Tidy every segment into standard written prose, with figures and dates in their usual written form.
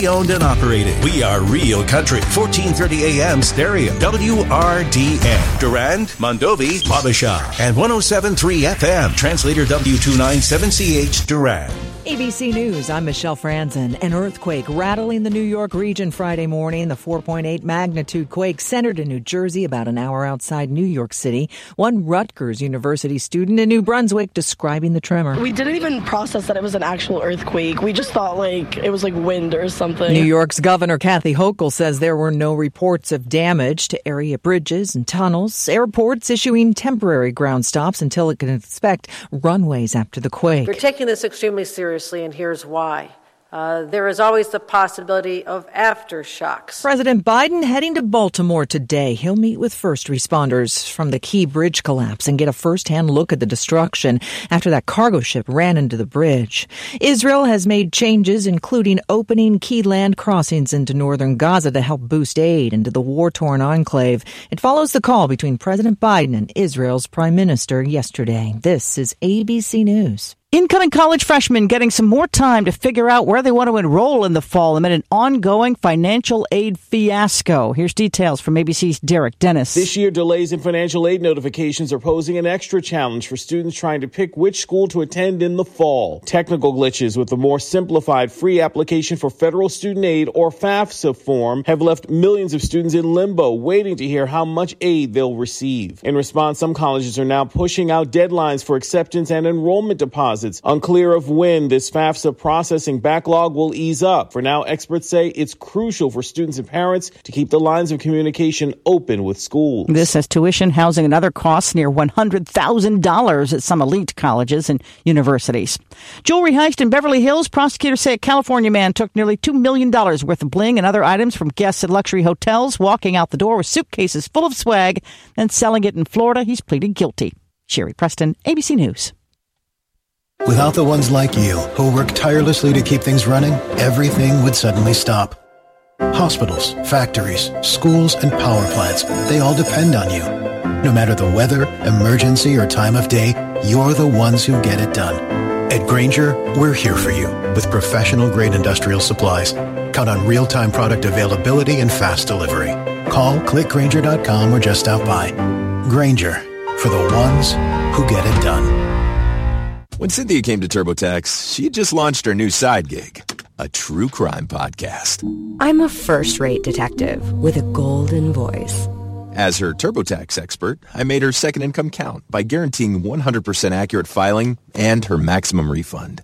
locally owned and operated. We are Real Country, 1430 AM stereo, WRDN. Durand, Mondovi, Wabasha, and 107.3 FM, translator W297CH, Durand. ABC News, I'm Michelle Franzen. An earthquake rattling the New York region Friday morning. The 4.8 magnitude quake centered in New Jersey, about an hour outside New York City. One Rutgers University student in New Brunswick describing the tremor. We didn't even process that it was an actual earthquake. We just thought it was like wind or something. New York's Governor Kathy Hochul says there were no reports of damage to area bridges and tunnels. Airports issuing temporary ground stops until it can inspect runways after the quake. We're taking this extremely seriously, and here's why. There is always the possibility of aftershocks. President Biden heading to Baltimore today. He'll meet with first responders from the Key Bridge collapse and get a first-hand look at the destruction after that cargo ship ran into the bridge. Israel has made changes, including opening key land crossings into northern Gaza to help boost aid into the war-torn enclave. It follows the call between President Biden and Israel's prime minister yesterday. This is ABC News. Incoming college freshmen getting some more time to figure out where they want to enroll in the fall amid an ongoing financial aid fiasco. Here's details from ABC's Derek Dennis. This year, delays in financial aid notifications are posing an extra challenge for students trying to pick which school to attend in the fall. Technical glitches with the more simplified free application for federal student aid, or FAFSA form, have left millions of students in limbo, waiting to hear how much aid they'll receive. In response, some colleges are now pushing out deadlines for acceptance and enrollment deposits. Unclear of when this FAFSA processing backlog will ease up. For now, experts say it's crucial for students and parents to keep the lines of communication open with schools. This has tuition, housing, and other costs near $100,000 at some elite colleges and universities. Jewelry heist in Beverly Hills. Prosecutors say a California man took nearly $2 million worth of bling and other items from guests at luxury hotels, walking out the door with suitcases full of swag and selling it in Florida. He's pleaded guilty. Sherry Preston, ABC News. Without the ones like you, who work tirelessly to keep things running, everything would suddenly stop. Hospitals, factories, schools, and power plants, they all depend on you. No matter the weather, emergency, or time of day, you're the ones who get it done. At Grainger, we're here for you with professional-grade industrial supplies. Count on real-time product availability and fast delivery. Call, clickgrainger.com, or just stop by. Grainger, for the ones who get it done. When Cynthia came to TurboTax, she had just launched her new side gig, a true crime podcast. I'm a first-rate detective with a golden voice. As her TurboTax expert, I made her second income count by guaranteeing 100% accurate filing and her maximum refund.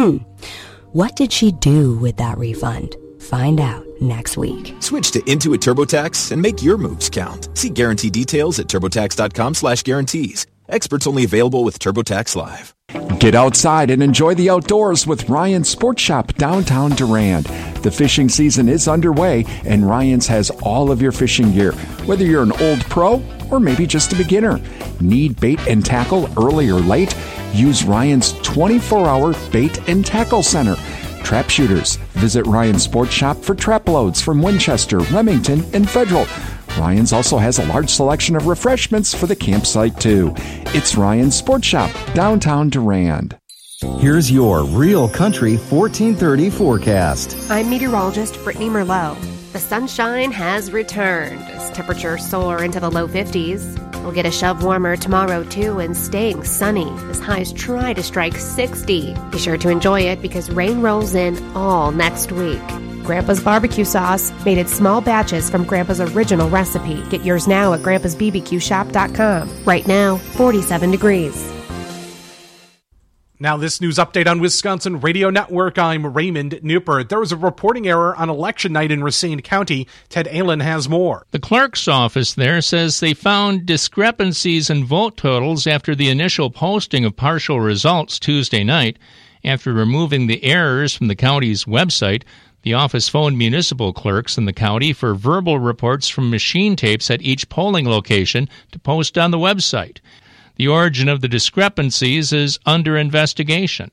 What did she do with that refund? Find out next week. Switch to Intuit TurboTax and make your moves count. See guarantee details at TurboTax.com/guarantees. Experts only available with TurboTax Live. Get outside and enjoy the outdoors with Ryan's Sports Shop downtown Durand. The fishing season is underway, and Ryan's has all of your fishing gear. Whether you're an old pro or maybe just a beginner. Need bait and tackle early or late? Use Ryan's 24-hour bait and tackle center. Trap shooters. Visit Ryan's Sports Shop for trap loads from Winchester, Remington, and Federal. Ryan's also has a large selection of refreshments for the campsite, too. It's Ryan's Sports Shop, downtown Durand. Here's your Real Country 1430 forecast. I'm meteorologist Brittany Merlot. The sunshine has returned as temperatures soar into the low 50s. We'll get a shove warmer tomorrow, too, and staying sunny as highs try to strike 60. Be sure to enjoy it because rain rolls in all next week. Grandpa's barbecue sauce, made in small batches from Grandpa's original recipe. Get yours now at grandpasbbqshop.com. Right now, 47 degrees. Now this news update on Wisconsin Radio Network. I'm Raymond Newport. There was a reporting error on election night in Racine County. Ted Allen has more. The clerk's office there says they found discrepancies in vote totals after the initial posting of partial results Tuesday night. After removing the errors from the county's website, the office phoned municipal clerks in the county for verbal reports from machine tapes at each polling location to post on the website. The origin of the discrepancies is under investigation.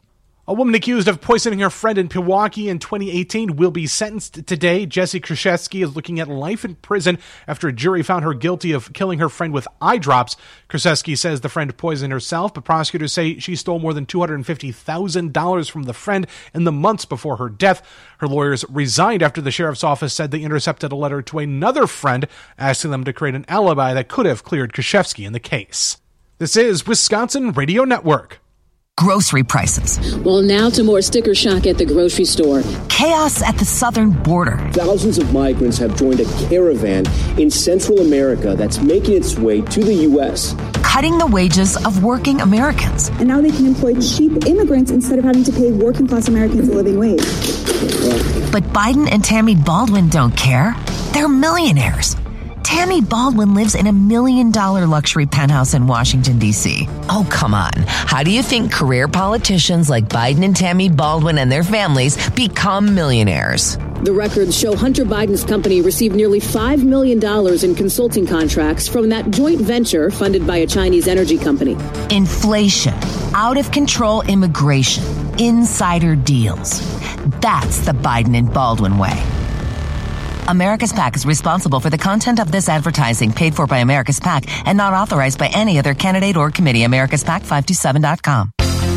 A woman accused of poisoning her friend in Pewaukee in 2018 will be sentenced today. Jessie Krzyzewski is looking at life in prison after a jury found her guilty of killing her friend with eye drops. Krzyzewski says the friend poisoned herself, but prosecutors say she stole more than $250,000 from the friend in the months before her death. Her lawyers resigned after the sheriff's office said they intercepted a letter to another friend asking them to create an alibi that could have cleared Krzyzewski in the case. This is Wisconsin Radio Network. Grocery prices. Well, now to more sticker shock at the grocery store. Chaos at the southern border. Thousands of migrants have joined a caravan in Central America that's making its way to the U.S. Cutting the wages of working Americans. And now they can employ cheap immigrants instead of having to pay working class Americans a living wage. But Biden and Tammy Baldwin don't care. They're millionaires. Tammy Baldwin lives in $1 million luxury penthouse in Washington, D.C. Oh, come on. How do you think career politicians like Biden and Tammy Baldwin and their families become millionaires? The records show Hunter Biden's company received nearly $5 million in consulting contracts from that joint venture funded by a Chinese energy company. Inflation, out of control immigration, insider deals. That's the Biden and Baldwin way. America's PAC is responsible for the content of this advertising paid for by America's PAC and not authorized by any other candidate or committee. AmericasPAC527.com.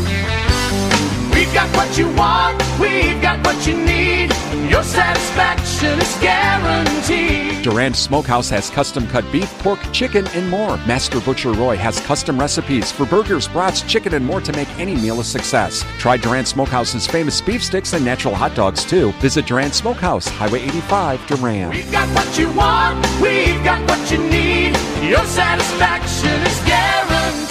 We've got what you want. We've got what you need. Your satisfaction is guaranteed. Durand Smokehouse has custom-cut beef, pork, chicken, and more. Master Butcher Roy has custom recipes for burgers, brats, chicken, and more to make any meal a success. Try Durand Smokehouse's famous beef sticks and natural hot dogs, too. Visit Durand Smokehouse, Highway 85, Durand. We've got what you want. We've got what you need. Your satisfaction is guaranteed.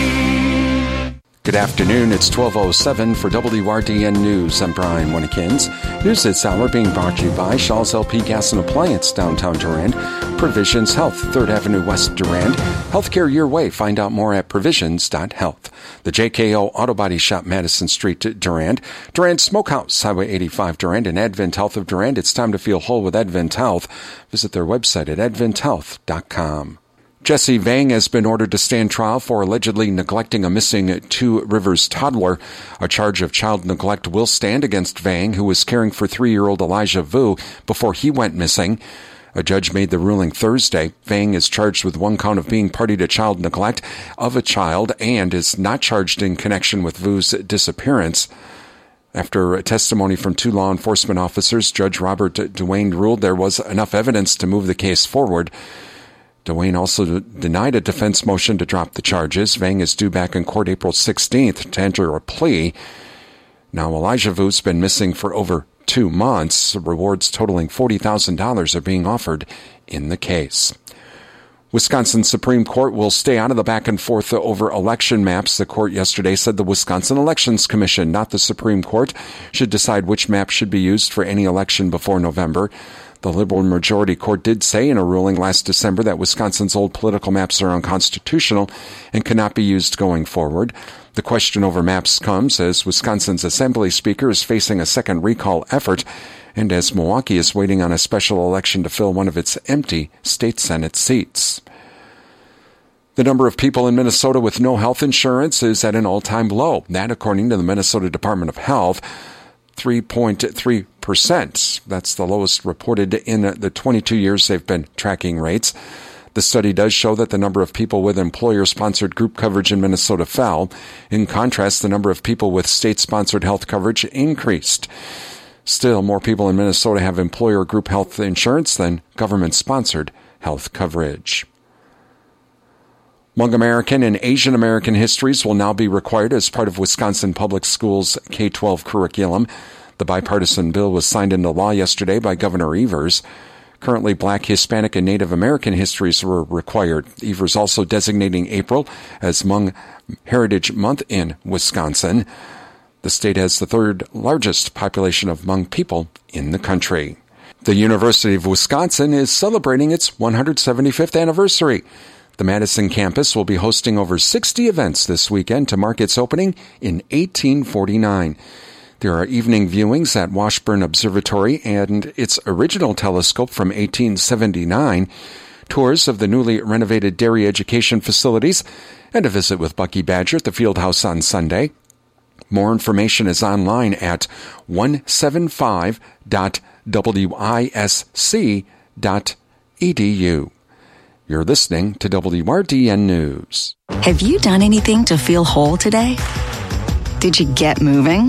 Good afternoon. It's 12:07 for WRDN News. I'm Brian Winnekins. News this hour being brought to you by Shaw's LP Gas and Appliance, downtown Durand. Provisions Health, 3rd Avenue West, Durand. Healthcare your way. Find out more at provisions.health. The JKO Auto Body Shop, Madison Street, Durand. Durand Smokehouse, Highway 85, Durand. And Advent Health of Durand. It's time to feel whole with Advent Health. Visit their website at adventhealth.com. Jesse Vang has been ordered to stand trial for allegedly neglecting a missing Two Rivers toddler. A charge of child neglect will stand against Vang, who was caring for 3-year-old Elijah Vu before he went missing. A judge made the ruling Thursday. Vang is charged with 1 count of being party to child neglect of a child and is not charged in connection with Vu's disappearance. After a testimony from 2 law enforcement officers, Judge Robert Duane ruled there was enough evidence to move the case forward. Duane also denied a defense motion to drop the charges. Vang is due back in court April 16th to enter a plea. Now, Elijah Vu's been missing for over 2 months. Rewards totaling $40,000 are being offered in the case. Wisconsin Supreme Court will stay out of the back and forth over election maps. The court yesterday said the Wisconsin Elections Commission, not the Supreme Court, should decide which map should be used for any election before November. The Liberal majority court did say in a ruling last December that Wisconsin's old political maps are unconstitutional and cannot be used going forward. The question over maps comes as Wisconsin's Assembly Speaker is facing a second recall effort and as Milwaukee is waiting on a special election to fill one of its empty state Senate seats. The number of people in Minnesota with no health insurance is at an all-time low. That, according to the Minnesota Department of Health, 3.3%. That's the lowest reported in the 22 years they've been tracking rates. The study does show that the number of people with employer-sponsored group coverage in Minnesota fell. In contrast, the number of people with state-sponsored health coverage increased. Still, more people in Minnesota have employer group health insurance than government-sponsored health coverage. Hmong American and Asian American histories will now be required as part of Wisconsin Public Schools' K-12 curriculum. The bipartisan bill was signed into law yesterday by Governor Evers. Currently, Black, Hispanic, and Native American histories were required. Evers also designating April as Hmong Heritage Month in Wisconsin. The state has the 3rd largest population of Hmong people in the country. The University of Wisconsin is celebrating its 175th anniversary. The Madison campus will be hosting over 60 events this weekend to mark its opening in 1849. There are evening viewings at Washburn Observatory and its original telescope from 1879, tours of the newly renovated dairy education facilities, and a visit with Bucky Badger at the Fieldhouse on Sunday. More information is online at 175.wisc.edu. You're listening to WRDN News. Have you done anything to feel whole today? Did you get moving?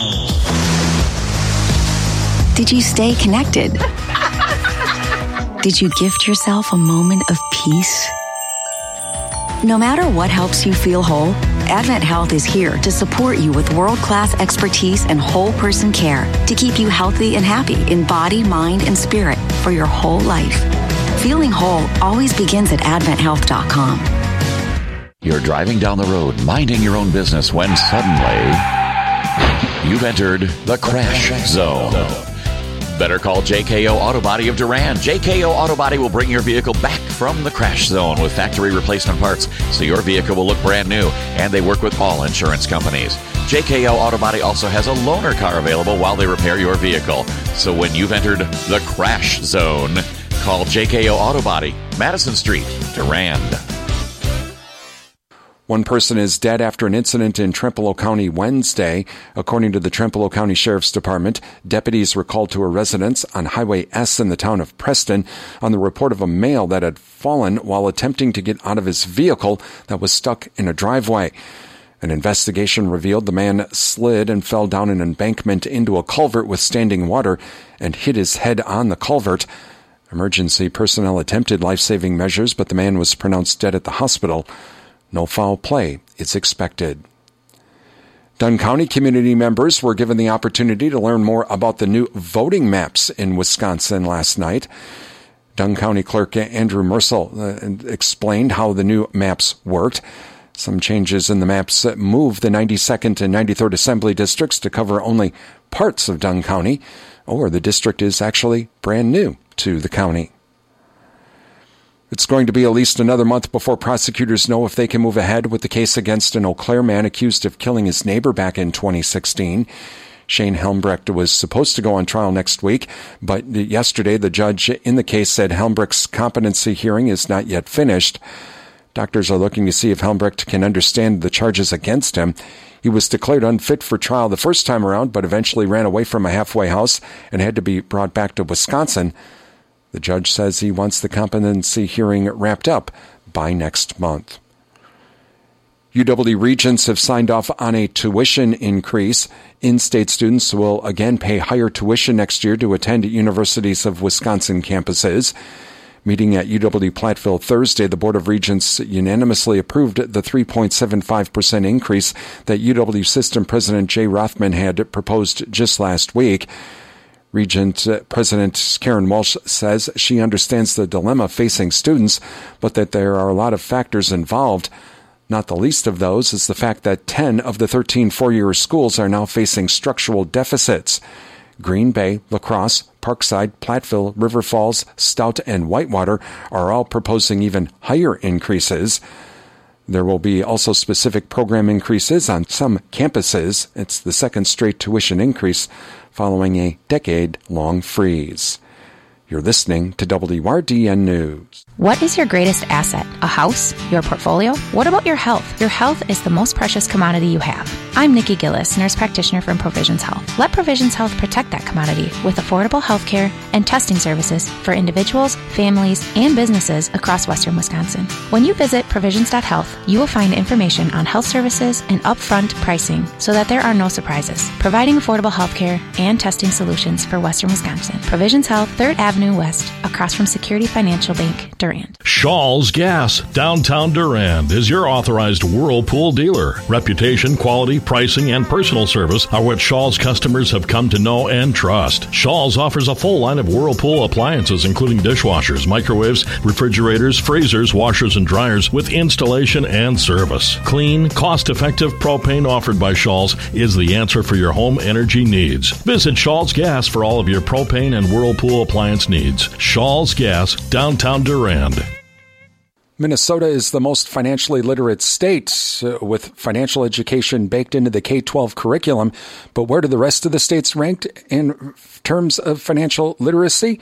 Did you stay connected? Did you gift yourself a moment of peace? No matter what helps you feel whole, Advent Health is here to support you with world-class expertise and whole person care to keep you healthy and happy in body, mind, and spirit for your whole life. Feeling whole always begins at AdventHealth.com. You're driving down the road, minding your own business, when suddenly you've entered the crash zone. Better call JKO Auto Body of Durand. JKO Auto Body will bring your vehicle back from the crash zone with factory replacement parts so your vehicle will look brand new, and they work with all insurance companies. JKO Auto Body also has a loaner car available while they repair your vehicle. So when you've entered the crash zone, call JKO Auto Body, Madison Street, Durand. One person is dead after an incident in Trempealeau County Wednesday. According to the Trempealeau County Sheriff's Department, deputies were called to a residence on Highway S in the town of Preston on the report of a male that had fallen while attempting to get out of his vehicle that was stuck in a driveway. An investigation revealed the man slid and fell down an embankment into a culvert with standing water and hit his head on the culvert. Emergency personnel attempted life-saving measures, but the man was pronounced dead at the hospital. No foul play is expected. Dunn County community members were given the opportunity to learn more about the new voting maps in Wisconsin last night. Dunn County Clerk Andrew Mersel explained how the new maps worked. Some changes in the maps move the 92nd and 93rd Assembly districts to cover only parts of Dunn County, or the district is actually brand new to the county. It's going to be at least another month before prosecutors know if they can move ahead with the case against an Eau Claire man accused of killing his neighbor back in 2016. Shane Helmbrecht was supposed to go on trial next week, but yesterday the judge in the case said Helmbrecht's competency hearing is not yet finished. Doctors are looking to see if Helmbrecht can understand the charges against him. He was declared unfit for trial the first time around, but eventually ran away from a halfway house and had to be brought back to Wisconsin. The judge says he wants the competency hearing wrapped up by next month. UW Regents have signed off on a tuition increase. In-state students will again pay higher tuition next year to attend Universities of Wisconsin campuses. Meeting at UW-Platteville Thursday, the Board of Regents unanimously approved the 3.75% increase that UW System President Jay Rothman had proposed just last week. Regent President Karen Walsh says she understands the dilemma facing students, but that there are a lot of factors involved. Not the least of those is the fact that 10 of the 13 four-year schools are now facing structural deficits. Green Bay, La Crosse, Parkside, Platteville, River Falls, Stout, and Whitewater are all proposing even higher increases. There will be also specific program increases on some campuses. It's the second straight tuition increase following a decade-long freeze. You're listening to WRDN News. What is your greatest asset? A house? Your portfolio? What about your health? Your health is the most precious commodity you have. I'm Nikki Gillis, nurse practitioner from Provisions Health. Let Provisions Health protect that commodity with affordable health care and testing services for individuals, families, and businesses across western Wisconsin. When you visit provisions.health, you will find information on health services and upfront pricing so that there are no surprises, providing affordable health care and testing solutions for western Wisconsin. Provisions Health, 3rd Avenue West, across from Security Financial Bank, Durand. Shaw's Gas, downtown Durand, is your authorized Whirlpool dealer. Reputation, quality, pricing, and personal service are what Shaw's customers have come to know and trust. Shaw's offers a full line of Whirlpool appliances, including dishwashers, microwaves, refrigerators, freezers, washers, and dryers with installation and service. Clean, cost-effective propane offered by Shaw's is the answer for your home energy needs. Visit Shaw's Gas for all of your propane and Whirlpool appliance needs. Shaw's Gas, downtown Durand. Minnesota is the most financially literate state with financial education baked into the K-12 curriculum. But where do the rest of the states rank in terms of financial literacy?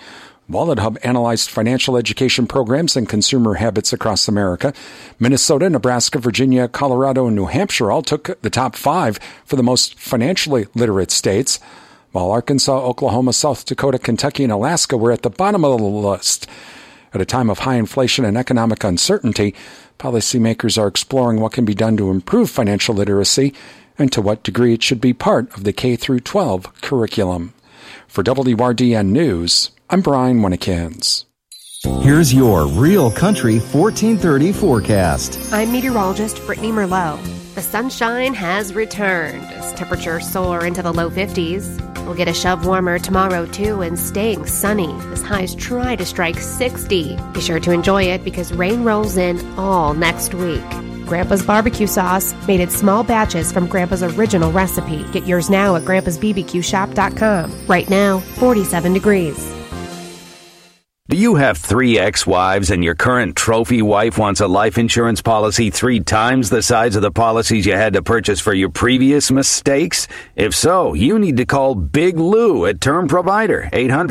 Wallet Hub analyzed financial education programs and consumer habits across America. Minnesota, Nebraska, Virginia, Colorado, and New Hampshire all took the top 5 for the most financially literate states, while Arkansas, Oklahoma, South Dakota, Kentucky, and Alaska were at the bottom of the list. At a time of high inflation and economic uncertainty, policymakers are exploring what can be done to improve financial literacy and to what degree it should be part of the K-12 curriculum. For WRDN News, I'm Brian Winnikins. Here's your Real Country 1430 forecast. I'm meteorologist Brittany Merlot. The sunshine has returned as temperatures soar into the low 50s. We'll get a shove warmer tomorrow, too, and staying sunny as highs try to strike 60. Be sure to enjoy it because rain rolls in all next week. Grandpa's barbecue sauce, made in small batches from Grandpa's original recipe. Get yours now at grandpa'sbbqshop.com. Right now, 47 degrees. Do you have 3 ex-wives and your current trophy wife wants a life insurance policy 3 times the size of the policies you had to purchase for your previous mistakes? If so, you need to call Big Lou at Term Provider,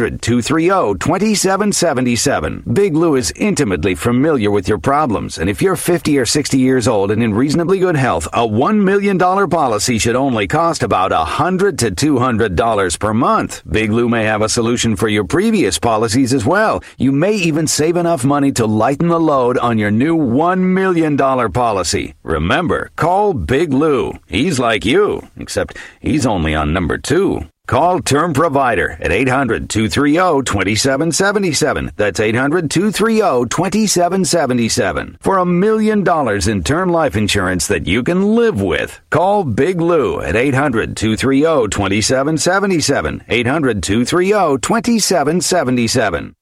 800-230-2777. Big Lou is intimately familiar with your problems, and if you're 50 or 60 years old and in reasonably good health, a $1 million policy should only cost about $100 to $200 per month. Big Lou may have a solution for your previous policies as well. You may even save enough money to lighten the load on your new $1 million policy. Remember, call Big Lou. He's like you, except he's only on number 2. Call Term Provider at 800-230-2777. That's 800-230-2777. For $1 million in term life insurance that you can live with. Call Big Lou at 800-230-2777. 800-230-2777.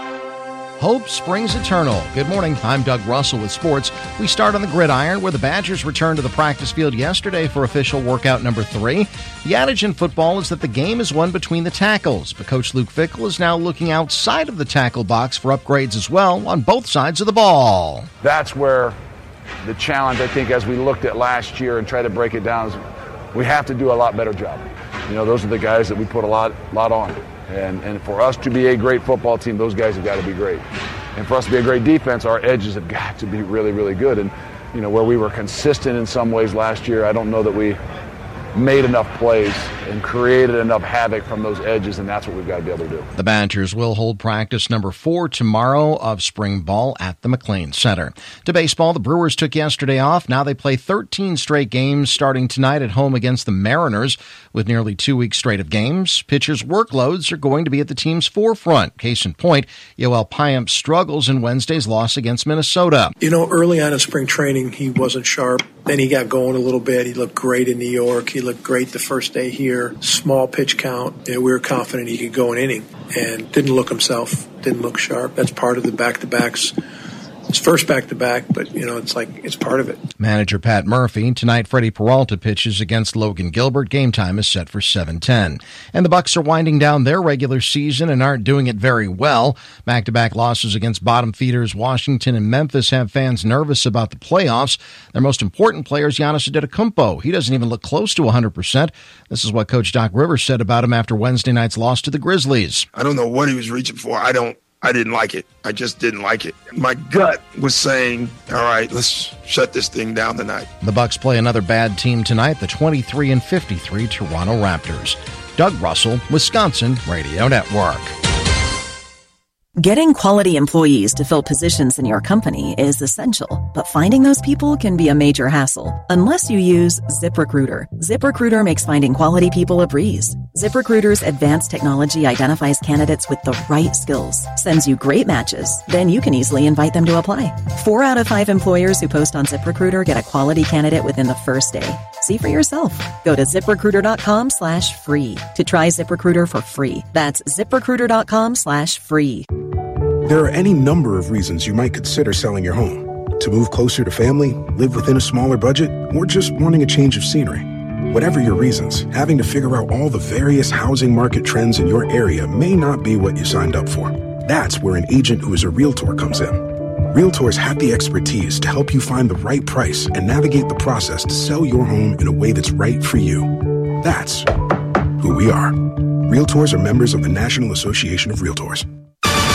Hope springs eternal. Good morning. I'm Doug Russell with sports. We start on the gridiron where the Badgers returned to the practice field yesterday for official workout number 3. The adage in football is that the game is won between the tackles, but Coach Luke Fickell is now looking outside of the tackle box for upgrades as well on both sides of the ball. That's where the challenge, I think, as we looked at last year and tried to break it down, is we have to do a lot better job. You know, those are the guys that we put a lot on. And for us to be a great football team, those guys have got to be great. And for us to be a great defense, our edges have got to be really, really good. And, you know, where we were consistent in some ways last year, I don't know that we made enough plays and created enough havoc from those edges, and that's what we've got to be able to do. The Badgers will hold practice number 4 tomorrow of spring ball at the McLean Center. To baseball, the Brewers took yesterday off. Now they play 13 straight games starting tonight at home against the Mariners. With nearly 2 weeks straight of games, pitchers' workloads are going to be at the team's forefront. Case in point, Yoel Payamp struggles in Wednesday's loss against Minnesota. You know, early on in spring training, he wasn't sharp. Then he got going a little bit. He looked great in New York. He looked great the first day here. Small pitch count. We were confident he could go an inning and didn't look himself. Didn't look sharp. That's part of the back-to-backs. It's first back-to-back, but, you know, it's like it's part of it. Manager Pat Murphy. Tonight, Freddie Peralta pitches against Logan Gilbert. Game time is set for 7:10. And the Bucs are winding down their regular season and aren't doing it very well. Back-to-back losses against bottom feeders Washington and Memphis have fans nervous about the playoffs. Their most important player is Giannis Antetokounmpo. He doesn't even look close to 100%. This is what Coach Doc Rivers said about him after Wednesday night's loss to the Grizzlies. I don't know what he was reaching for. I didn't like it. I just didn't like it. My gut was saying, all right, let's shut this thing down tonight. The Bucs play another bad team tonight, the 23-53 Toronto Raptors. Doug Russell, Wisconsin Radio Network. Getting quality employees to fill positions in your company is essential, but finding those people can be a major hassle unless you use ZipRecruiter. ZipRecruiter makes finding quality people a breeze. ZipRecruiter's advanced technology identifies candidates with the right skills, sends you great matches, then you can easily invite them to apply. 4 out of 5 employers who post on ZipRecruiter get a quality candidate within the first day. See for yourself. Go to ZipRecruiter.com/free to try ZipRecruiter for free. That's ZipRecruiter.com/free. There are any number of reasons you might consider selling your home. To move closer to family, live within a smaller budget, or just wanting a change of scenery. Whatever your reasons, having to figure out all the various housing market trends in your area may not be what you signed up for. That's where an agent who is a realtor comes in. Realtors have the expertise to help you find the right price and navigate the process to sell your home in a way that's right for you. That's who we are. Realtors are members of the National Association of Realtors.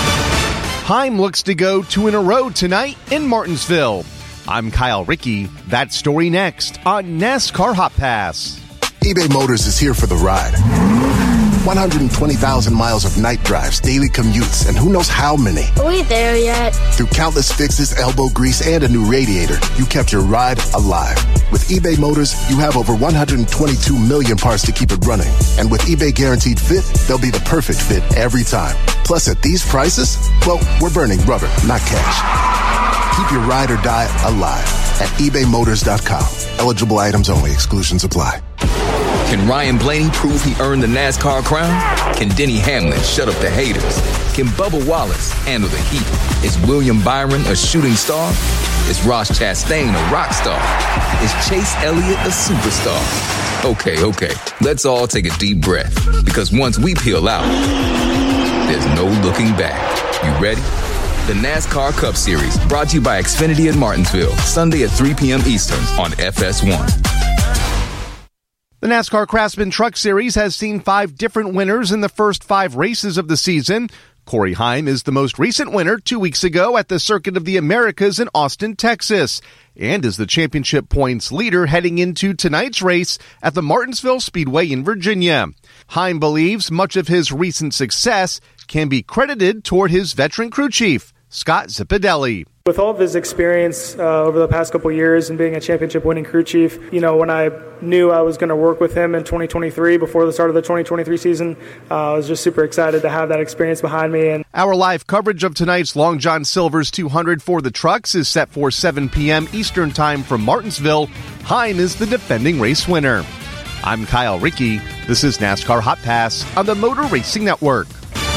Heim looks to go 2 in a row tonight in Martinsville. I'm Kyle Rickey. That story next on NASCAR Hot Pass. eBay Motors is here for the ride. 120,000 miles of night drives, daily commutes, and who knows how many. Are we there yet? Through countless fixes, elbow grease, and a new radiator, you kept your ride alive. With eBay Motors, you have over 122 million parts to keep it running. And with eBay Guaranteed Fit, they'll be the perfect fit every time. Plus, at these prices, well, we're burning rubber, not cash. Keep your ride or die alive at ebaymotors.com. Eligible items only. Exclusions apply. Can Ryan Blaney prove he earned the NASCAR crown? Can Denny Hamlin shut up the haters? Can Bubba Wallace handle the heat? Is William Byron a shooting star? Is Ross Chastain a rock star? Is Chase Elliott a superstar? Okay. Let's all take a deep breath. Because once we peel out, there's no looking back. You ready? The NASCAR Cup Series, brought to you by Xfinity at Martinsville, Sunday at 3 p.m. Eastern on FS1. The NASCAR Craftsman Truck Series has seen 5 different winners in the first 5 races of the season. Corey Heim is the most recent winner 2 weeks ago at the Circuit of the Americas in Austin, Texas, and is the championship points leader heading into tonight's race at the Martinsville Speedway in Virginia. Heim believes much of his recent success can be credited toward his veteran crew chief, Scott Zipadelli. With all of his experience over the past couple of years and being a championship-winning crew chief, when I knew I was going to work with him in 2023 before the start of the 2023 season, I was just super excited to have that experience behind me. And our live coverage of tonight's Long John Silver's 200 for the trucks is set for 7 p.m. Eastern Time from Martinsville. Heim is the defending race winner. I'm Kyle Rickey. This is NASCAR Hot Pass on the Motor Racing Network.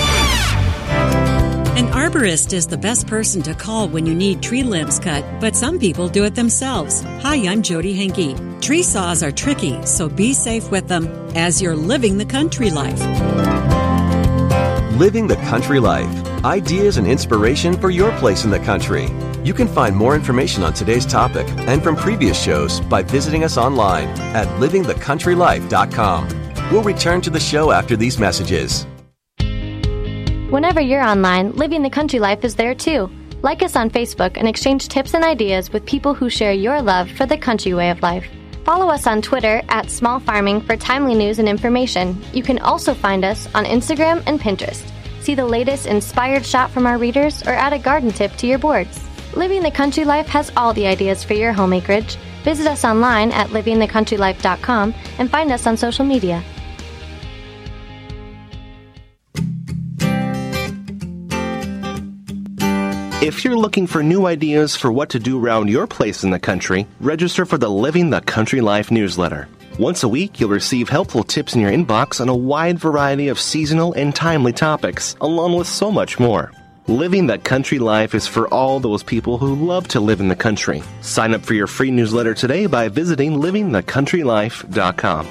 An arborist is the best person to call when you need tree limbs cut, but some people do it themselves. Hi, I'm Jody Henke. Tree saws are tricky, so be safe with them as you're living the country life. Living the country life. Ideas and inspiration for your place in the country. You can find more information on today's topic and from previous shows by visiting us online at livingthecountrylife.com. We'll return to the show after these messages. Whenever you're online, Living the Country Life is there too. Like us on Facebook and exchange tips and ideas with people who share your love for the country way of life. Follow us on Twitter at Small Farming for timely news and information. You can also find us on Instagram and Pinterest. See the latest inspired shot from our readers or add a garden tip to your boards. Living the Country Life has all the ideas for your home acreage. Visit us online at livingthecountrylife.com and find us on social media. If you're looking for new ideas for what to do around your place in the country, register for the Living the Country Life newsletter. Once a week, you'll receive helpful tips in your inbox on a wide variety of seasonal and timely topics, along with so much more. Living the Country Life is for all those people who love to live in the country. Sign up for your free newsletter today by visiting livingthecountrylife.com.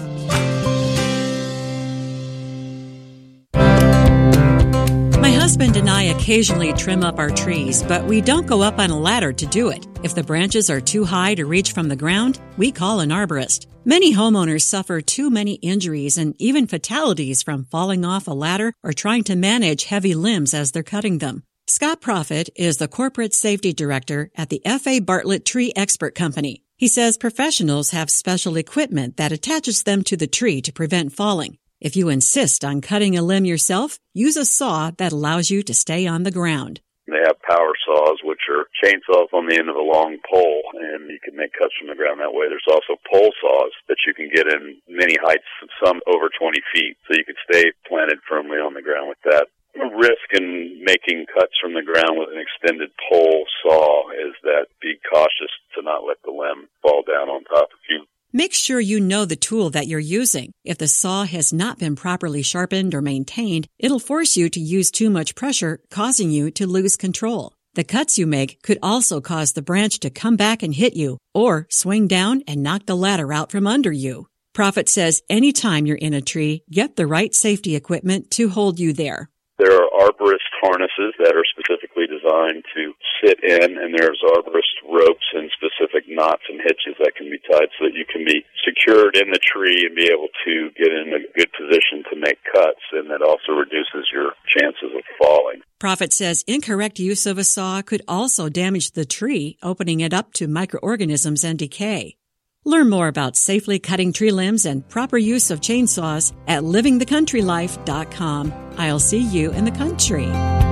My husband and I occasionally trim up our trees, but we don't go up on a ladder to do it. If the branches are too high to reach from the ground, we call an arborist. Many homeowners suffer too many injuries and even fatalities from falling off a ladder or trying to manage heavy limbs as they're cutting them. Scott Proffitt is the Corporate Safety Director at the F.A. Bartlett Tree Expert Company. He says professionals have special equipment that attaches them to the tree to prevent falling. If you insist on cutting a limb yourself, use a saw that allows you to stay on the ground. They have power saws, which are chainsaws on the end of a long pole, and you can make cuts from the ground that way. There's also pole saws that you can get in many heights, some over 20 feet, so you can stay planted firmly on the ground with that. The risk in making cuts from the ground with an extended pole saw is that be cautious to not let the limb fall down on top of you. Make sure you know the tool that you're using. If the saw has not been properly sharpened or maintained, it'll force you to use too much pressure, causing you to lose control. The cuts you make could also cause the branch to come back and hit you, or swing down and knock the ladder out from under you. Proffitt says anytime you're in a tree, get the right safety equipment to hold you there. There are arborist harnesses that are specifically designed to sit in, and there's arborist ropes and specific knots and hitches that can be tied so that you can be secured in the tree and be able to get in a good position to make cuts, and that also reduces your chances of falling. Profit says incorrect use of a saw could also damage the tree, opening it up to microorganisms and decay. Learn more about safely cutting tree limbs and proper use of chainsaws at livingthecountrylife.com. I'll see you in the country.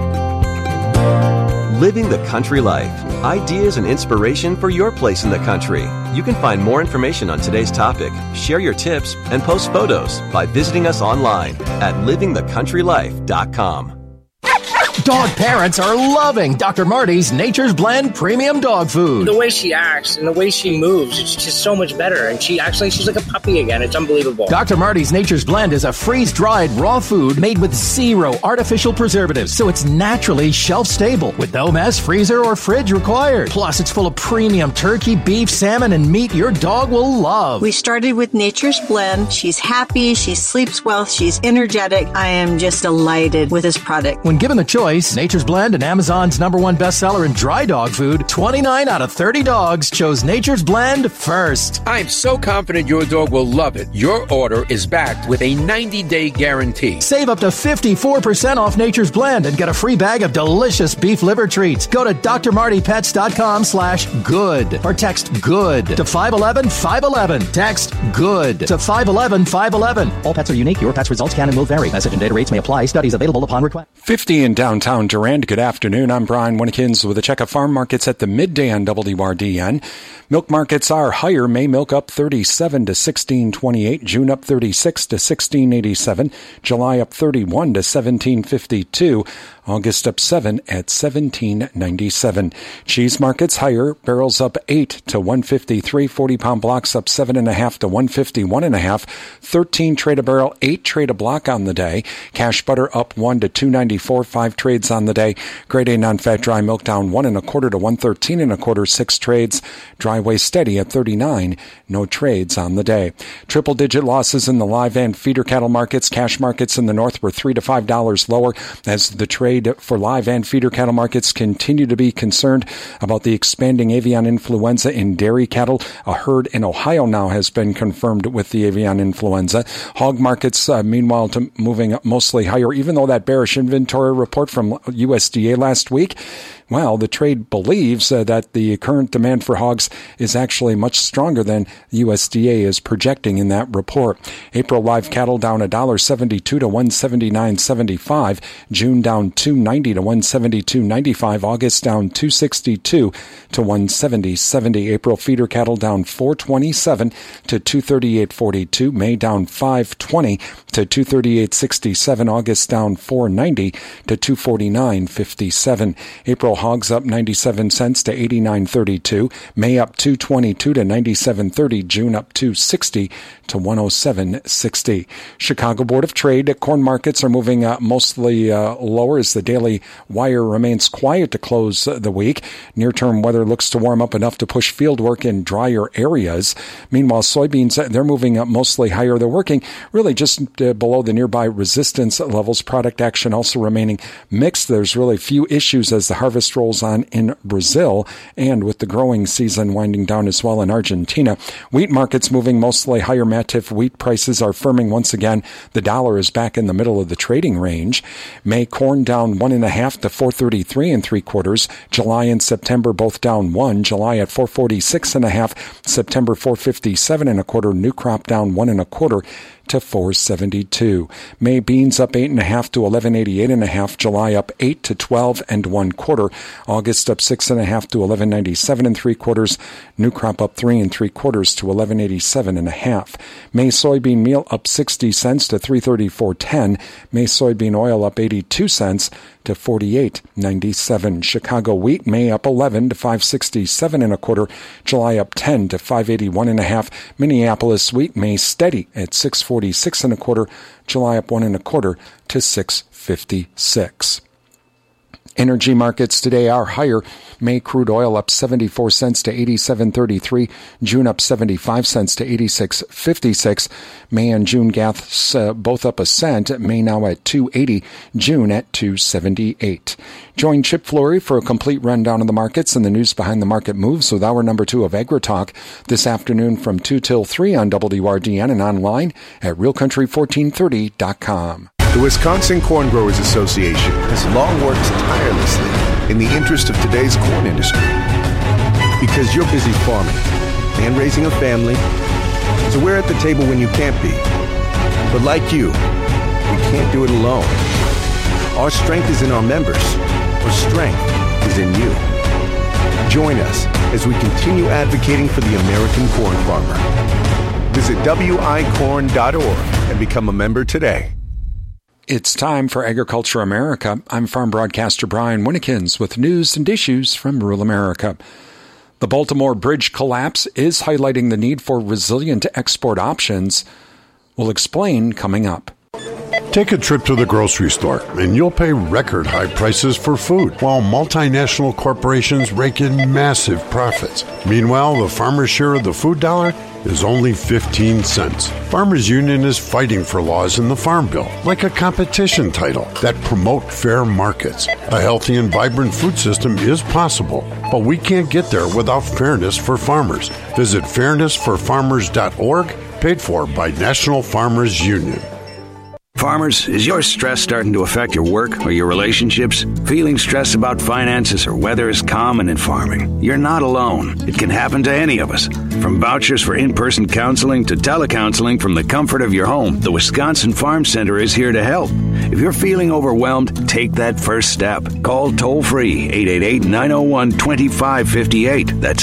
Living the Country Life. Ideas and inspiration for your place in the country. You can find more information on today's topic, share your tips, and post photos by visiting us online at livingthecountrylife.com. Dog parents are loving Dr. Marty's Nature's Blend Premium Dog Food. The way she acts and the way she moves, it's just so much better. And she's like a puppy again. It's unbelievable. Dr. Marty's Nature's Blend is a freeze-dried raw food made with 0 artificial preservatives, so it's naturally shelf-stable with no mess, freezer, or fridge required. Plus, it's full of premium turkey, beef, salmon, and meat your dog will love. We started with Nature's Blend. She's happy, she sleeps well, she's energetic. I am just delighted with this product. When given the choice, Nature's Blend and Amazon's #1 bestseller in dry dog food, 29 out of 30 dogs chose Nature's Blend first. I'm so confident your dog will love it. Your order is backed with a 90-day guarantee. Save up to 54% off Nature's Blend and get a free bag of delicious beef liver treats. Go to drmartypets.com/good or text GOOD to 511-511. Text GOOD to 511-511. All pets are unique. Your pet's results can and will vary. Message and data rates may apply. Studies available upon request. 50 in downtown Durand. Good afternoon. I'm Brian Winnikins with a check of farm markets at the midday on WRDN. Milk markets are higher. May milk up 37 to 16.28. June up 36 to 16.87. July up 31 to 17.52. August up 7 at 17.97. Cheese markets higher. Barrels up 8 to 153. 40-pound blocks up 7.5 to 151.5. 13 trade a barrel, 8 trade a block on the day. Cash butter up 1 to 294. 5 trades on the day. Grade A non-fat dry milk down 1 1/4 to 113 1/4. 6 trades. Dry whey steady at 39. No trades on the day. Triple-digit losses in the live and feeder cattle markets. Cash markets in the north were $3 to $5 lower as the trade for live and feeder cattle markets continue to be concerned about the expanding avian influenza in dairy cattle. A herd in Ohio now has been confirmed with the avian influenza. Hog markets, meanwhile, moving mostly higher, even though that bearish inventory report from USDA last week, well, the trade believes that the current demand for hogs is actually much stronger than USDA is projecting in that report. April live cattle down $1.72 to $179.75. June down $2.90 to $172.95. August down $2.62 to $170.70. April feeder cattle down $4.27 to $238.42. May down $5.20 to $238.67. August down $4.90 to $249.57. April hogs up 97 cents to 89.32. May up 2.22 to 97.30. June up 2.60 to 107.60. Chicago Board of Trade corn markets are moving mostly lower as the Daily Wire remains quiet to close the week. Near-term weather looks to warm up enough to push field work in drier areas. Meanwhile, soybeans, they're moving mostly higher. They're working really just below the nearby resistance levels. Product action also remaining mixed. There's really few issues as the harvest rolls on in Brazil and with the growing season winding down as well in Argentina. Wheat markets moving mostly higher. Matif wheat prices are firming once again. The dollar is back in the middle of the trading range. May corn down 1.5 to 4.33 3/4. July and September both down 1. July at 4.46.5. September 4.57 1/4. New crop down 1 1/4 to 4.72. May beans up 8.5 to 11.88.5. July up 8 to 12 1/4. August up 6.5 to 11.97 3/4. New crop up 3 3/4 to 11.87.5. May soybean meal up 60 cents to 334.10. May soybean oil up 82 cents to 48.97. Chicago wheat May up 11 to 567 1/4. July up 10 to 581.5. Minneapolis wheat May steady at 646 1/4. July up 1 1/4 to 656. Energy markets today are higher. May crude oil up 74 cents to 87.33. June up 75 cents to 86.56. May and June gas both up a cent. May now at 2.80. June at 2.78. Join Chip Flory for a complete rundown of the markets and the news behind the market moves with hour number 2 of AgriTalk this afternoon from 2 till 3 on WRDN and online at realcountry1430.com. The Wisconsin Corn Growers Association has long worked tirelessly in the interest of today's corn industry. Because you're busy farming and raising a family, so we're at the table when you can't be. But like you, we can't do it alone. Our strength is in our members. Our strength is in you. Join us as we continue advocating for the American corn farmer. Visit wicorn.org and become a member today. It's time for Agriculture America. I'm farm broadcaster Brian Winnekins with news and issues from rural America. The Baltimore Bridge collapse is highlighting the need for resilient export options. We'll explain coming up. Take a trip to the grocery store, and you'll pay record high prices for food, while multinational corporations rake in massive profits. Meanwhile, the farmer's share of the food dollar is only 15 cents. Farmers Union is fighting for laws in the Farm Bill, like a competition title, that promote fair markets. A healthy and vibrant food system is possible, but we can't get there without fairness for farmers. Visit fairnessforfarmers.org, paid for by National Farmers Union. Farmers, is your stress starting to affect your work or your relationships? Feeling stressed about finances or weather is common in farming. You're not alone. It can happen to any of us. From vouchers for in-person counseling to telecounseling from the comfort of your home, the Wisconsin Farm Center is here to help. If you're feeling overwhelmed, take that first step. Call toll-free 888-901-2558. That's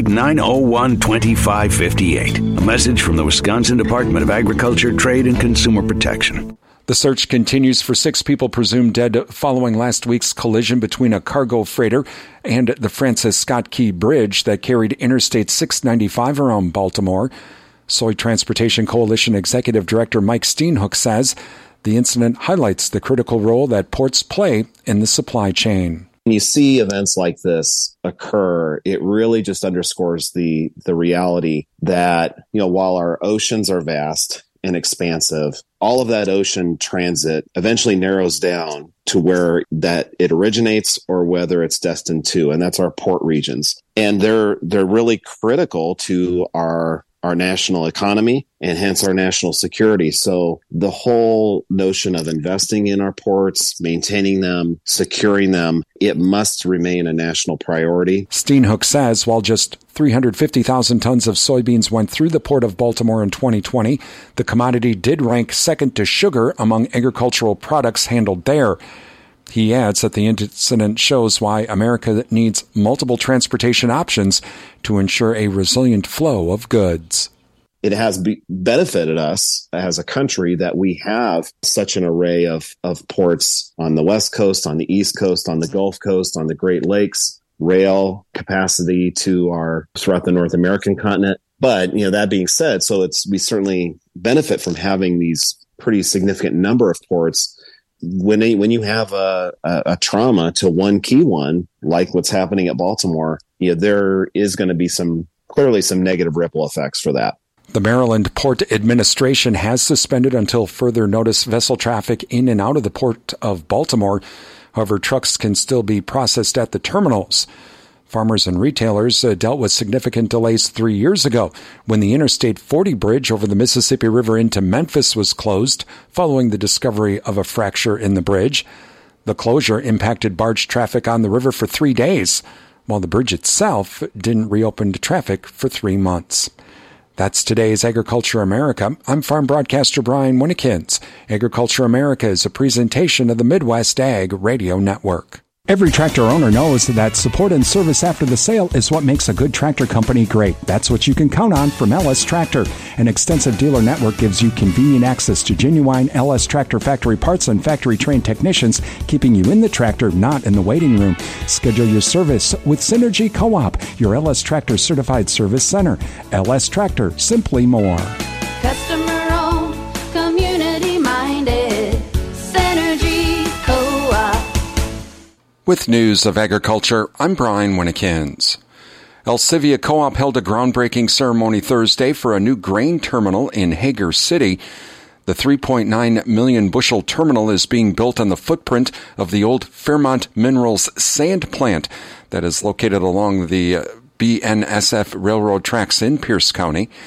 888-901-2558. A message from the Wisconsin Department of Agriculture, Trade, and Consumer Protection. The search continues for 6 people presumed dead following last week's collision between a cargo freighter and the Francis Scott Key Bridge that carried Interstate 695 around Baltimore. Soy Transportation Coalition Executive Director Mike Steenhoek says the incident highlights the critical role that ports play in the supply chain. When you see events like this occur, it really just underscores the reality that, while our oceans are vast and expansive, all of that ocean transit eventually narrows down to where that it originates or whether it's destined to, and that's our port regions. And they're really critical to our national economy and hence our national security. So the whole notion of investing in our ports, maintaining them, securing them, it must remain a national priority. Steenhoek says while just 350,000 tons of soybeans went through the port of Baltimore in 2020, the commodity did rank second to sugar among agricultural products handled there. He adds that the incident shows why America needs multiple transportation options to ensure a resilient flow of goods. It has benefited us as a country that we have such an array of ports on the West Coast, on the East Coast, on the Gulf Coast, on the Great Lakes, rail capacity throughout the North American continent. But, that being said, we certainly benefit from having these pretty significant number of ports. When you have a trauma to one key one, like what's happening at Baltimore, there is going to be clearly some negative ripple effects for that. The Maryland Port Administration has suspended until further notice vessel traffic in and out of the port of Baltimore. However, trucks can still be processed at the terminals. Farmers and retailers dealt with significant delays 3 years ago when the Interstate 40 bridge over the Mississippi River into Memphis was closed following the discovery of a fracture in the bridge. The closure impacted barge traffic on the river for 3 days, while the bridge itself didn't reopen to traffic for 3 months. That's today's Agriculture America. I'm farm broadcaster Brian Winnekins. Agriculture America is a presentation of the Midwest Ag Radio Network. Every tractor owner knows that support and service after the sale is what makes a good tractor company great. That's what you can count on from LS Tractor. An extensive dealer network gives you convenient access to genuine LS Tractor factory parts and factory-trained technicians, keeping you in the tractor, not in the waiting room. Schedule your service with Synergy Co-op, your LS Tractor certified service center. LS Tractor, simply more. Customer-owned, community-minded, Synergy Co-op. With news of agriculture, I'm Brian Winnekins. Elsivia Co-op held a groundbreaking ceremony Thursday for a new grain terminal in Hager City. The 3.9 million bushel terminal is being built on the footprint of the old Fairmont Minerals sand plant that is located along the BNSF railroad tracks in Pierce County.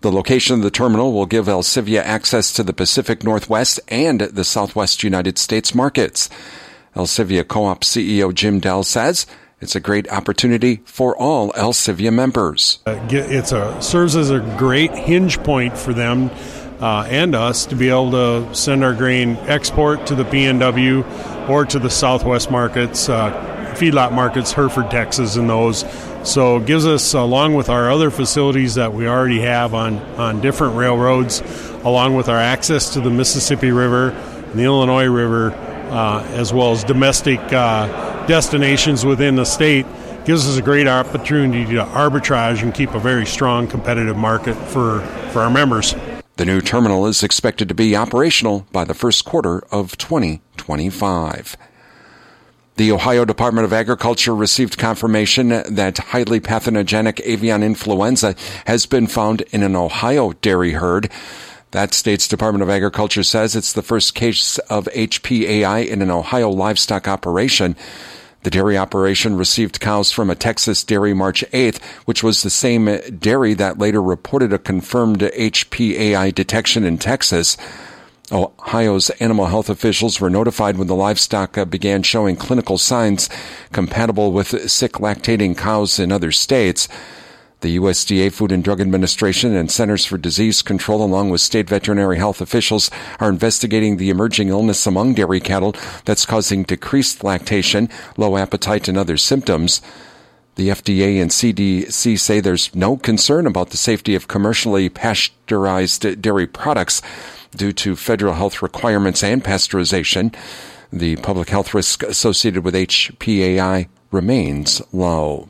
The location of the terminal will give Alcivia access to the Pacific Northwest and the Southwest United States markets. Alcivia Co-op CEO Jim Dell says it's a great opportunity for all Alcivia members. It serves as a great hinge point for them and us to be able to send our grain export to the PNW or to the Southwest markets, feedlot markets, Hereford, Texas, and those. So it gives us, along with our other facilities that we already have on different railroads, along with our access to the Mississippi River and the Illinois River, as well as domestic destinations within the state, gives us a great opportunity to arbitrage and keep a very strong competitive market for our members. The new terminal is expected to be operational by the first quarter of 2025. The Ohio Department of Agriculture received confirmation that highly pathogenic avian influenza has been found in an Ohio dairy herd. That state's Department of Agriculture says it's the first case of HPAI in an Ohio livestock operation. The dairy operation received cows from a Texas dairy March 8th, which was the same dairy that later reported a confirmed HPAI detection in Texas. Ohio's animal health officials were notified when the livestock began showing clinical signs compatible with sick lactating cows in other states. The USDA, Food and Drug Administration, and Centers for Disease Control, along with state veterinary health officials, are investigating the emerging illness among dairy cattle that's causing decreased lactation, low appetite, and other symptoms. The FDA and CDC say there's no concern about the safety of commercially pasteurized dairy products due to federal health requirements and pasteurization. The public health risk associated with HPAI remains low.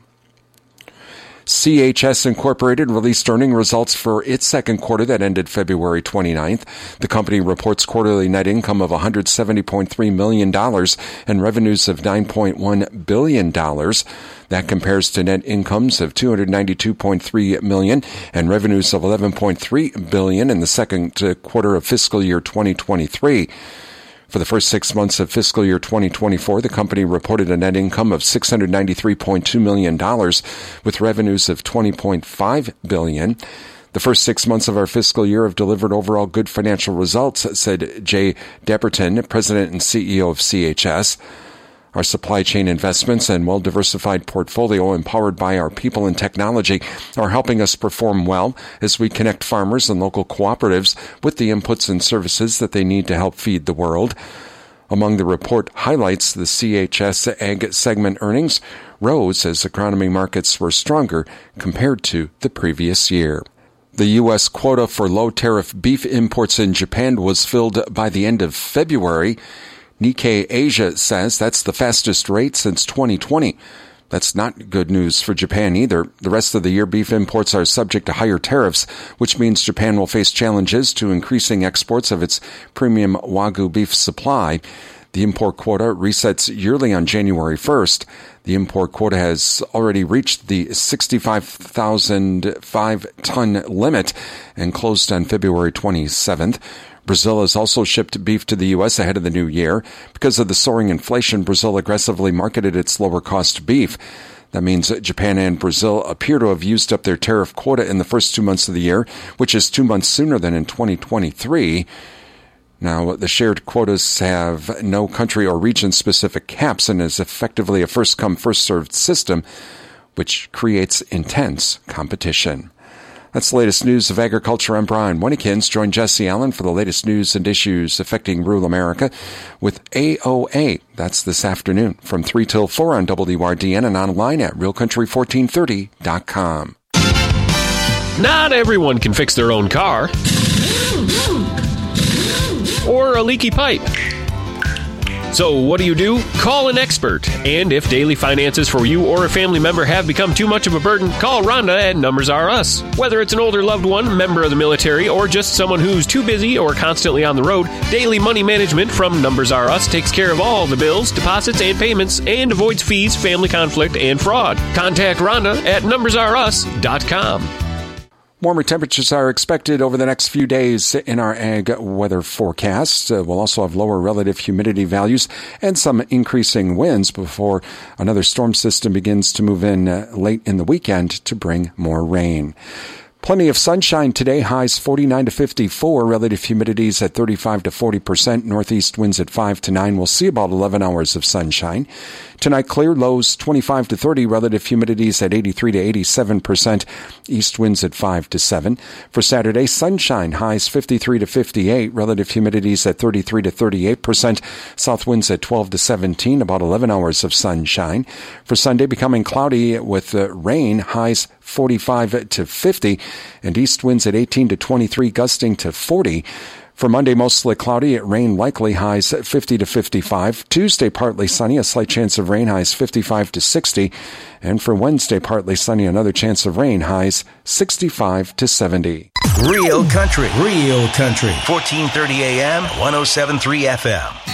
CHS Incorporated released earnings results for its second quarter that ended February 29th. The company reports quarterly net income of $170.3 million and revenues of $9.1 billion. That compares to net incomes of $292.3 million and revenues of $11.3 billion in the second quarter of fiscal year 2023. For the first 6 months of fiscal year 2024, the company reported a net income of $693.2 million with revenues of $20.5 billion. The first 6 months of our fiscal year have delivered overall good financial results, said Jay Depperton, President and CEO of CHS. Our supply chain investments and well-diversified portfolio empowered by our people and technology are helping us perform well as we connect farmers and local cooperatives with the inputs and services that they need to help feed the world. Among the report highlights, the CHS Ag segment earnings rose as economy markets were stronger compared to the previous year. The U.S. quota for low-tariff beef imports in Japan was filled by the end of February. Nikkei Asia says that's the fastest rate since 2020. That's not good news for Japan either. The rest of the year, beef imports are subject to higher tariffs, which means Japan will face challenges to increasing exports of its premium Wagyu beef supply. The import quota resets yearly on January 1st. The import quota has already reached the 65,005-ton limit and closed on February 27th. Brazil has also shipped beef to the U.S. ahead of the new year. Because of the soaring inflation, Brazil aggressively marketed its lower-cost beef. That means Japan and Brazil appear to have used up their tariff quota in the first 2 months of the year, which is 2 months sooner than in 2023. Now, the shared quotas have no country or region-specific caps and is effectively a first-come, first-served system, which creates intense competition. That's the latest news of agriculture. I'm Brian Winnekins. Join Jesse Allen for the latest news and issues affecting rural America with AOA. That's this afternoon from 3 till 4 on WRDN and online at realcountry1430.com. Not everyone can fix their own car or a leaky pipe. So what do? Call an expert. And if daily finances for you or a family member have become too much of a burden, call Rhonda at Numbers R Us. Whether it's an older loved one, member of the military, or just someone who's too busy or constantly on the road, Daily Money Management from Numbers R Us takes care of all the bills, deposits, and payments and avoids fees, family conflict, and fraud. Contact Rhonda at numbersrus.com. Warmer temperatures are expected over the next few days in our ag weather forecast. We'll also have lower relative humidity values and some increasing winds before another storm system begins to move in late in the weekend to bring more rain. Plenty of sunshine today, highs 49 to 54, relative humidities at 35 to 40%, northeast winds at 5 to 9. We'll see about 11 hours of sunshine. Tonight, clear, lows 25 to 30, relative humidities at 83 to 87%, east winds at 5 to 7. For Saturday, sunshine, highs 53 to 58, relative humidities at 33 to 38%, south winds at 12 to 17, about 11 hours of sunshine. For Sunday, becoming cloudy with rain, highs 45 to 50, and east winds at 18 to 23, gusting to 40. For Monday, mostly cloudy, rain likely, highs 50 to 55. Tuesday, partly sunny, a slight chance of rain, highs 55 to 60. And for Wednesday, partly sunny, another chance of rain, highs 65 to 70. Real country. 1430 AM, 107.3 FM.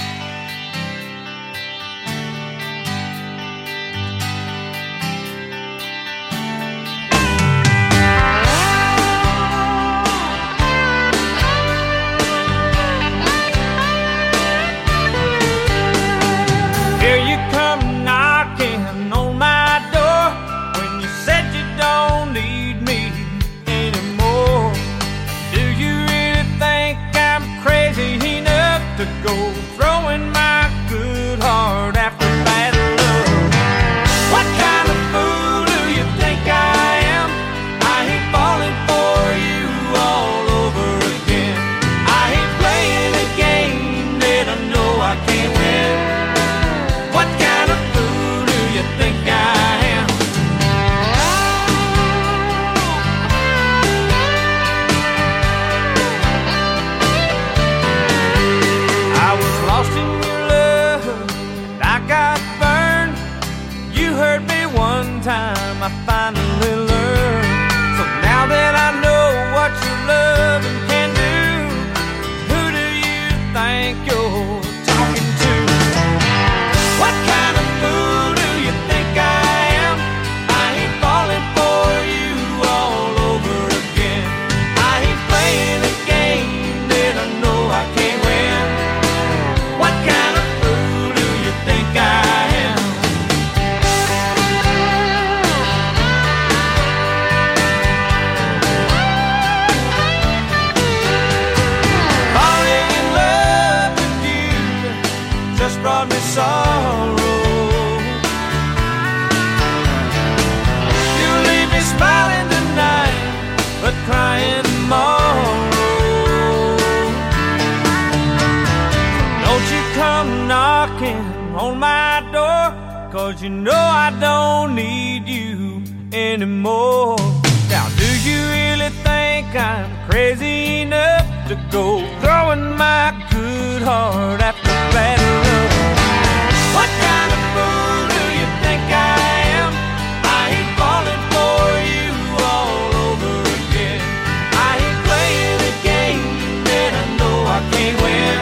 You know I don't need you anymore. Now do you really think I'm crazy enough to go throwing my good heart after bad love? What kind of fool do you think I am? I ain't falling for you all over again. I ain't playing a game that I know I can't win.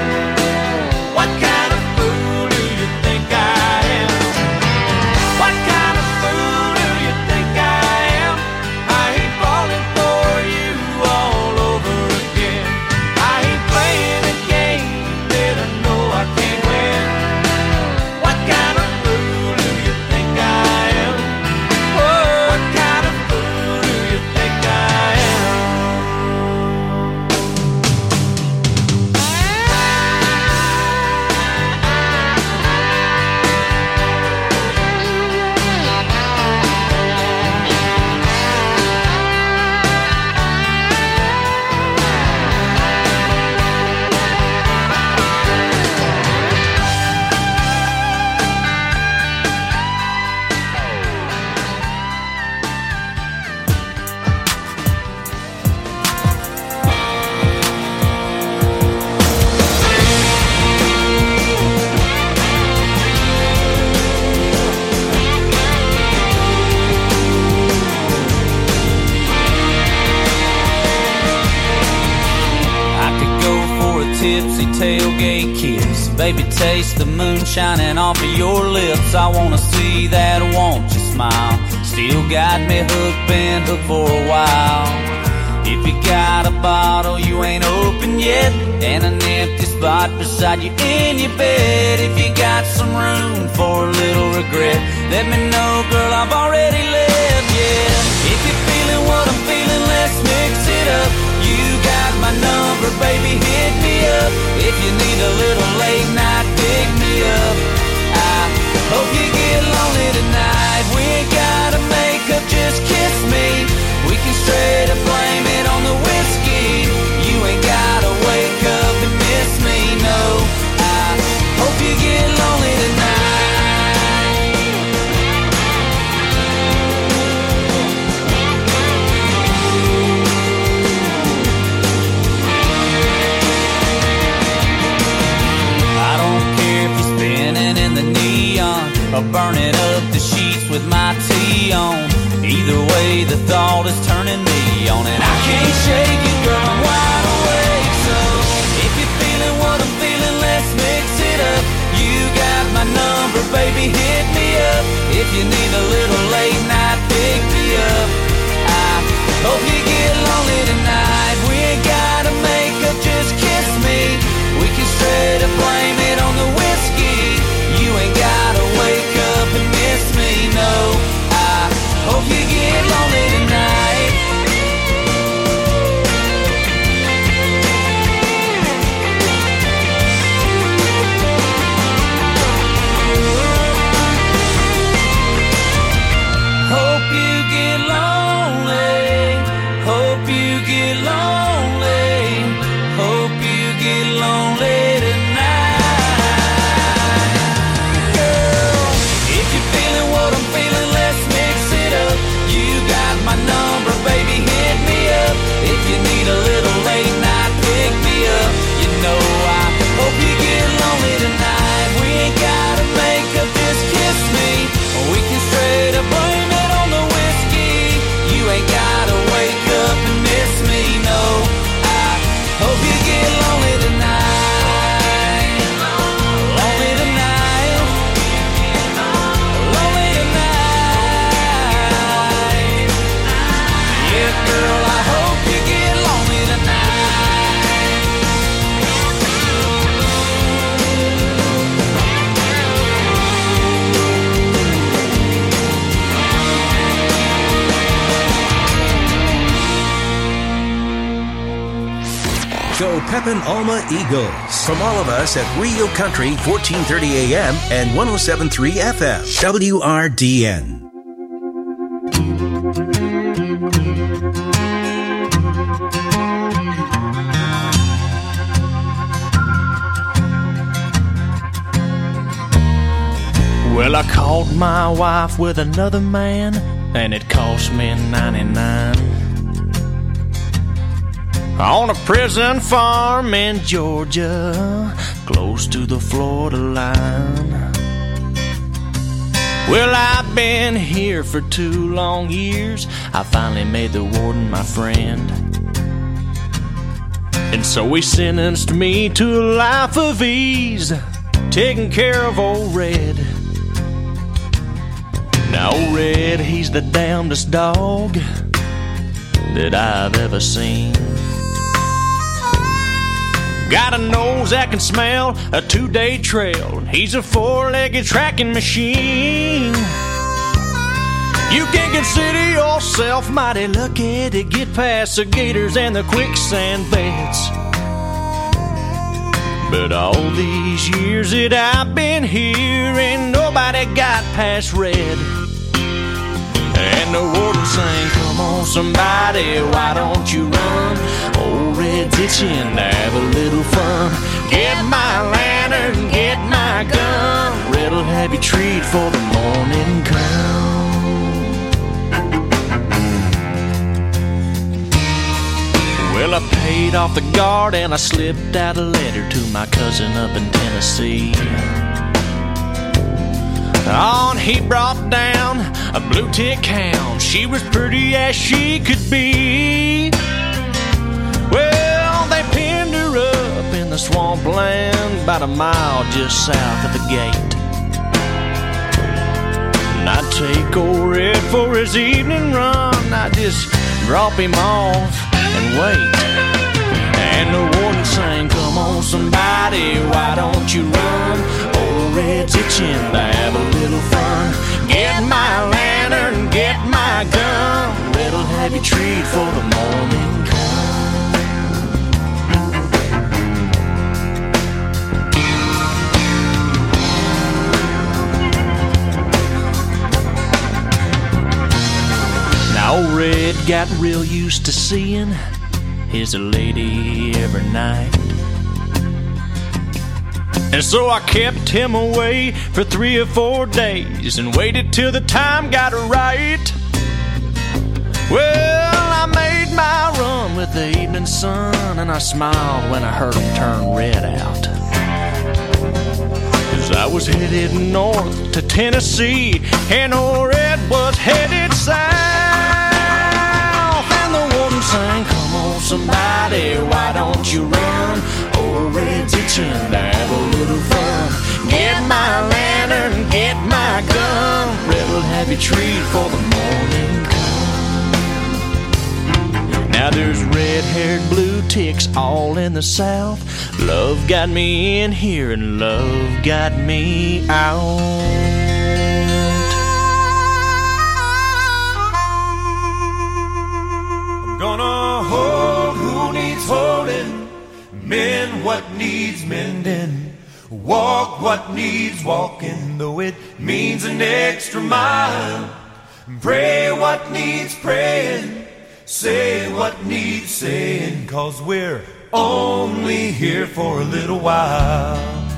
What kind of fool do you think I am? What kind of fool do you think I am? I ain't falling for you all over again. I ain't playing a game that I know I can't win. What kind of fool do you think I am? Oh, what kind of fool do you think I am? Tipsy tailgate kiss, baby, taste the moon shining off of your lips. I wanna see that, won't you smile? Still got me hooked, been hooked for a while. If you got a bottle you ain't open yet, and an empty spot beside you in your bed, if you got some room for a little regret, let me know, girl, I've already left, yeah. If you're feeling what I'm feeling, let's mix Rolling up the sheets with my tea on. Either way, the thought is turning me on. And I can't shake it, girl, I'm wide awake. So if you're feeling what I'm feeling, let's mix it up. You got my number, baby, hit me up. If you need a little late night, pick me up. I hope you get lonely tonight. We ain't gotta make up, just kiss me. We can straight up blame it on the whiskey. You ain't gotta wake up and miss me, no. I hope you get lonely tonight. Hope you get lonely. Hope you get lonely. Hope you get lonely tonight. Girl, if you're feeling what I'm feeling, let's mix it up. You got my number, baby, hit me up. If you need a little late night, pick me up. You know I hope you get lonely tonight. We ain't gotta make up, just kiss me. We can straight up blame it on the whiskey. You ain't gotta wake up and miss me, no. I hope you get lonely tonight. Lonely tonight. Lonely tonight. Yeah, girl, I hope you get lonely tonight. Go Pepin Alma Eagles. From all of us at Rio Country, 1430 AM and 107.3 FM. WRDN. Well, I caught my wife with another man, and it cost me $99. On a prison farm in Georgia, close to the Florida line. Well, I've been here for 2 long years. I finally made the warden my friend, and so he sentenced me to a life of ease, taking care of old Red. Now old Red, he's the damnedest dog that I've ever seen. Got a nose that can smell a 2-day trail. He's a 4-legged tracking machine. You can consider yourself mighty lucky to get past the gators and the quicksand beds. But all these years that I've been here, ain't nobody got past Red. And the warden sang, come on somebody, why don't you run? Old Red's itching to have a little fun. Get my lantern, get my gun. Red'll have you treat for the morning come. Well, I paid off the guard and I slipped out a letter to my cousin up in Tennessee. On he brought down a blue tick hound. She was pretty as she could be. Well, they pinned her up in the swampland about a mile just south of the gate. And I'd take old Red for his evening run. I'd just drop him off and wait. And the warden sang, come on somebody, why don't you run? Old Red's itching to have a little fun. Get my lantern, get my gun. Red'll have you treat for the morning come. Now old Red got real used to seeing his lady every night. And so I kept him away for 3 or 4 days and waited till the time got right. Well, I made my run with the evening sun, and I smiled when I heard him turn Red out. 'Cause 'cause I was headed north to Tennessee, and old Red was headed south. And the woman sang, come on somebody, why don't you run? Old Red's itching to have a little fun. Get my lantern, get my gun, Red will have you treated for the morning come. Now there's red-haired blue ticks all in the south. Love got me in here and love got me out. I'm gonna hold who needs holding, mend what needs mending, walk what needs walking, though it means an extra mile. Pray what needs praying, say what needs saying, 'cause we're only here for a little while.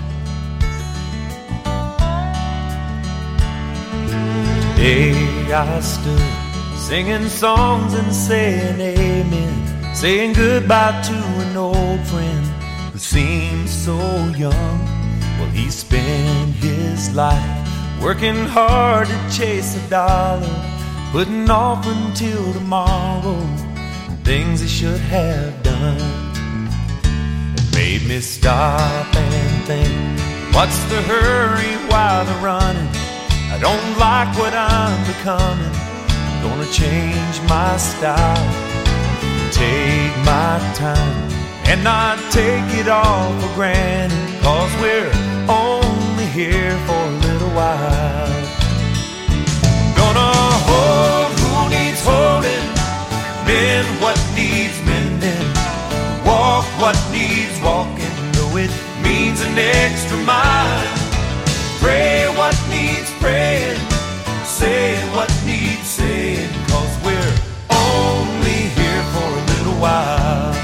Today I stood singing songs and saying amen, saying goodbye to an old friend who seemed so young. Well, he spent his life working hard to chase a dollar, putting off until tomorrow things he should have done. It made me stop and think, what's the hurry while the running? I don't like what I'm becoming. I'm gonna change my style, take my time, and not take it all for granted, 'cause we're only here for a little while. Gonna hold who needs holding, mend what needs mending, walk what needs walking, though it means an extra mile. Pray what needs praying, say what needs saying, 'cause we're only here for a little while.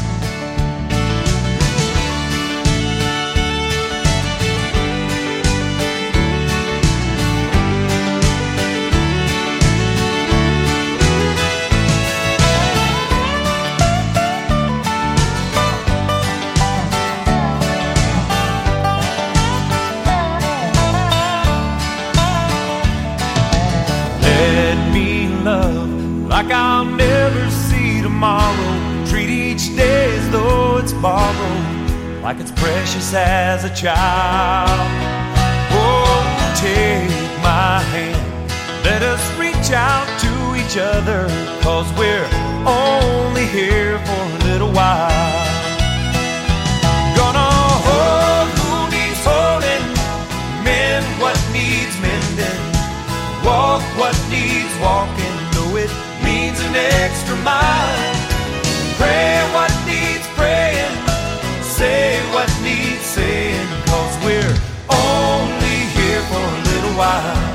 Like I'll never see tomorrow, treat each day as though it's borrowed, like it's precious as a child. Oh, take my hand, let us reach out to each other, 'cause we're only here for a little while. Gonna hold who needs holding, mend what needs mending, walk what needs walking, though it means an extra mile. Pray what needs praying, say what needs saying, 'cause we're only here for a little while.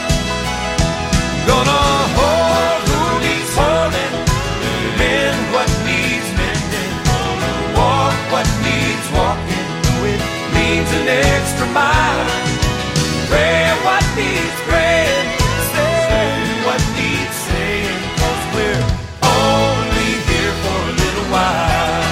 Gonna hold who needs holding, mend what needs mending, walk what needs walking, though it means an extra mile. Pray what needs praying, say what needs saying, 'cause we're only here for a little while.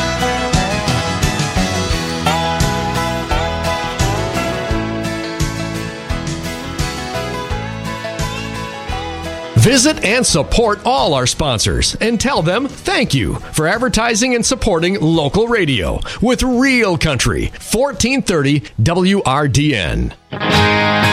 Visit and support all our sponsors and tell them thank you for advertising and supporting local radio with Real Country 1430 WRDN.